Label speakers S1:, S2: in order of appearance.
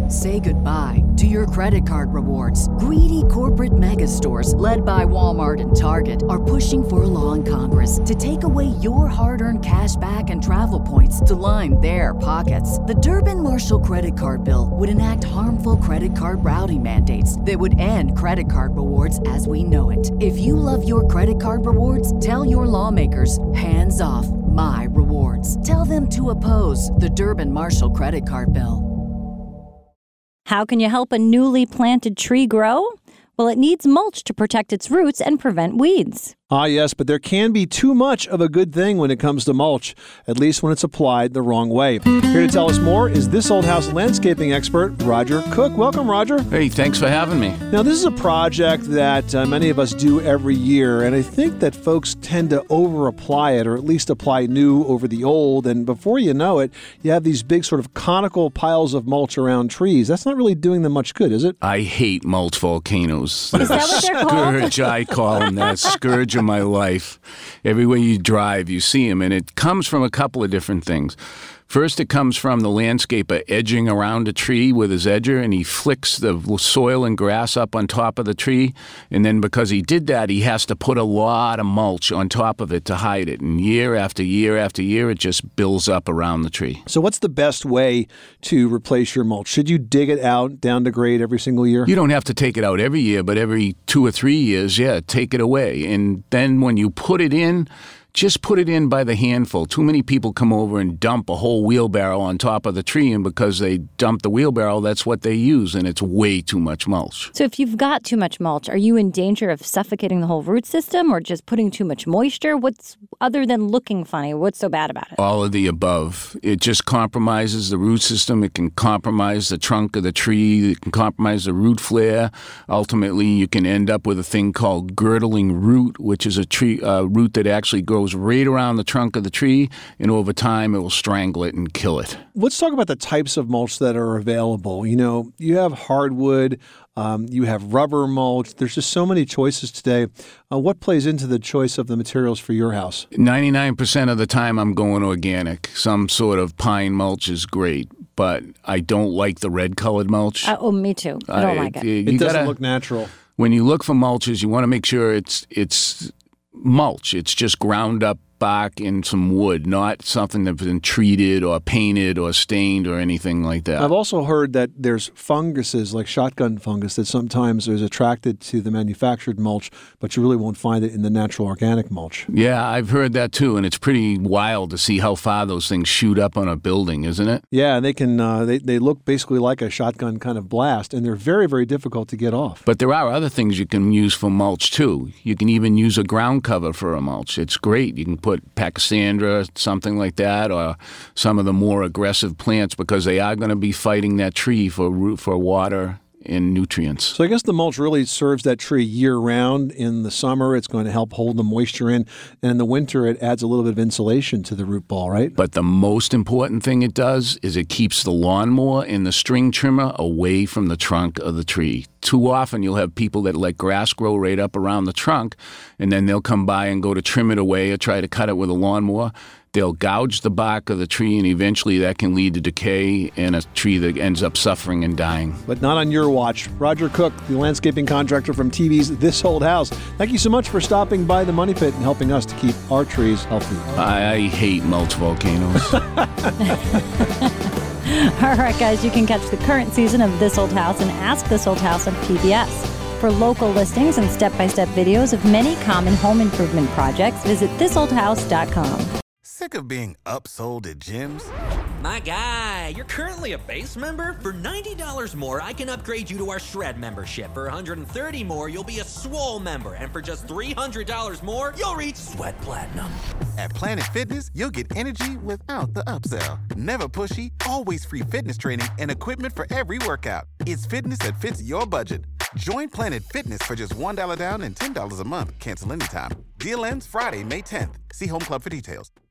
S1: Say goodbye to your credit card rewards. Greedy corporate mega stores, led by Walmart and Target, are pushing for a law in Congress to take away your hard-earned cash back and travel points to line their pockets. The Durbin-Marshall credit card bill would enact harmful credit card routing mandates that would end credit card rewards as we know it. If you love your credit card rewards, tell your lawmakers, hands off my rewards. Tell them to oppose the Durbin-Marshall credit card bill.
S2: How can you help a newly planted tree grow? Well, it needs mulch to protect its roots and prevent weeds.
S3: Ah, yes, but there can be too much of a good thing when it comes to mulch, at least when it's applied the wrong way. Here to tell us more is This Old House landscaping expert, Roger Cook. Welcome, Roger.
S4: Hey, thanks for having me.
S3: Now, this is a project that many of us do every year, and I think that folks tend to over-apply it, or at least apply new over the old, and before you know it, you have these big sort of conical piles of mulch around trees. That's not really doing them much good, is it?
S4: I hate mulch volcanoes.
S2: Is that what they're called?
S4: Scourge, I call them that. Scourge of my life. Everywhere you drive, you see them, and it comes from a couple of different things. First, it comes from the landscaper edging around a tree with his edger, and he flicks the soil and grass up on top of the tree. And then because he did that, he has to put a lot of mulch on top of it to hide it. And year after year after year, it just builds up around the tree.
S3: So what's the best way to replace your mulch? Should you dig it out down to grade every single year?
S4: You don't have to take it out every year, but every 2 or 3 years, take it away. And then when you put it in, just put it in by the handful. Too many people come over and dump a whole wheelbarrow on top of the tree, and because they dump the wheelbarrow, that's what they use, and it's way too much mulch.
S2: So if you've got too much mulch, are you in danger of suffocating the whole root system or just putting too much moisture? What's, other than looking funny, what's so bad about it?
S4: All of the above. It just compromises the root system. It can compromise the trunk of the tree. It can compromise the root flare. Ultimately, you can end up with a thing called girdling root, which is a root that actually grows right around the trunk of the tree, and over time it will strangle it and kill it.
S3: Let's talk about the types of mulch that are available. You know, you have hardwood, you have rubber mulch. There's just so many choices today. What plays into the choice of the materials for your house?
S4: 99% of the time I'm going organic. Some sort of pine mulch is great, but I don't like the red-colored mulch.
S2: Me too. I don't like it.
S3: It doesn't look natural.
S4: When you look for mulches, you want to make sure it's mulch. It's just ground up bark and some wood, not something that's been treated or painted or stained or anything like that.
S3: I've also heard that there's funguses like shotgun fungus that sometimes is attracted to the manufactured mulch, but you really won't find it in the natural organic mulch.
S4: Yeah, I've heard that too, and it's pretty wild to see how far those things shoot up on a building, isn't it?
S3: Yeah, they can. They look basically like a shotgun kind of blast, and they're very, very difficult to get off.
S4: But there are other things you can use for mulch too. You can even use a ground cover for a mulch. It's great. You can put Pachysandra, something like that, or some of the more aggressive plants, because they are going to be fighting that tree for water and nutrients.
S3: So I guess the mulch really serves that tree year-round. In the summer, it's going to help hold the moisture in, and in the winter, it adds a little bit of insulation to the root ball, right?
S4: But the most important thing it does is it keeps the lawnmower and the string trimmer away from the trunk of the tree. Too often you'll have people that let grass grow right up around the trunk, and then they'll come by and go to trim it away or try to cut it with a lawnmower. They'll gouge the bark of the tree, and eventually that can lead to decay and a tree that ends up suffering and dying.
S3: But not on your watch. Roger Cook, the landscaping contractor from TV's This Old House. Thank you so much for stopping by the Money Pit and helping us to keep our trees healthy.
S4: I hate mulch volcanoes.
S2: All right, guys, you can catch the current season of This Old House and Ask This Old House on PBS. For local listings and step-by-step videos of many common home improvement projects, visit thisoldhouse.com.
S5: Sick of being upsold at gyms?
S6: My guy, you're currently a base member? For $90 more, I can upgrade you to our Shred membership. For $130 more, you'll be a Swole member. And for just $300 more, you'll reach Sweat Platinum.
S5: At Planet Fitness, you'll get energy without the upsell. Never pushy, always free fitness training and equipment for every workout. It's fitness that fits your budget. Join Planet Fitness for just $1 down and $10 a month. Cancel anytime. Deal ends Friday, May 10th. See Home Club for details.